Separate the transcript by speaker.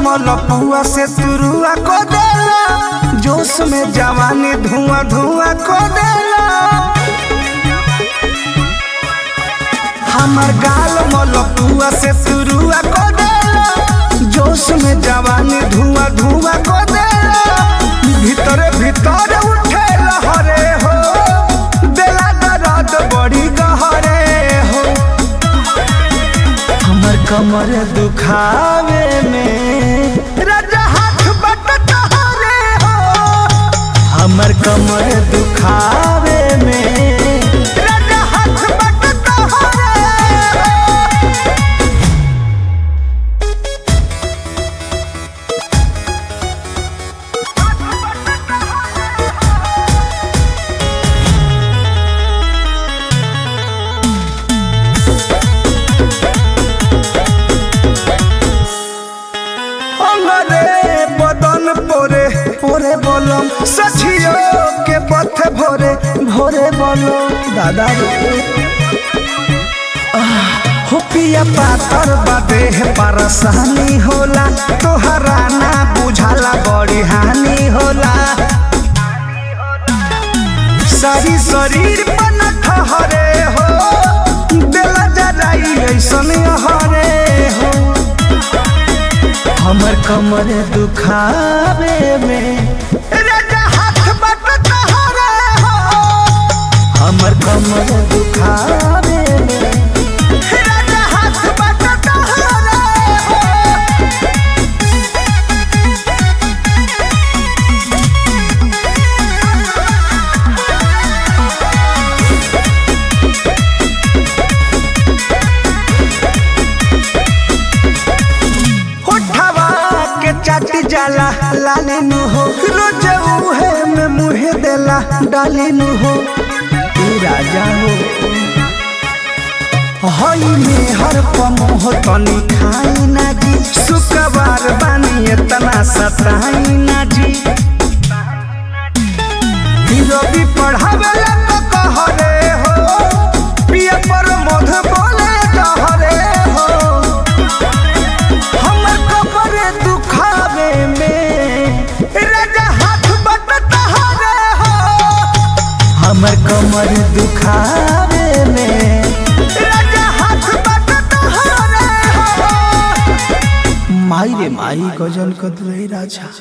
Speaker 1: मलपुआ से तुरुआ को देला, जोश में जवानी धुआं धुआं को देला। हमार गाल मलपुआ से तुरुआ को देला, जोश में जवानी धुआं धुआं को देला। भीतरे भीतर उठे लहरे हो, देला दर्द बड़ी गहरे हो। हमर कमर दुखावे में राजा हाथ बटता रे हो। हमर कमर दुखावे में राजा हाथ बटता रे हो। बदन पोरे पोरे बोलम सखियो के पथ भोरे भोरे बोलो दादा रे। हो पिया पातर बादे परेशानी होला, तोहरा ना बुझाला बड़ी हानि होला। सारी शरीर पर ठहरे हो, दिला जराई ऐसन हरे हो। हमर कमर दुखावे में राजा हाथ बटता रे हो। हमर कमर दुखावे में राजा हाथ बटता रे हो। चाटी जाला लाले नु हो, रोज उहे में मुहे देला डाले नु हो। तू राजा हो हई में हर पमोह तनी खाई ना जी, शुक्रवार बानी इतना सताई ना जी। रवि पढ़ावेला तो कहरे हो, पिया पर मध बोले कहरे हो। हमर कपड़े दुखावे में राजा हाथ बटता रे हो। हमर कमर दुखावे में राजा हाथ बटता रे हो। माई रे माई गजल कद रे राजा।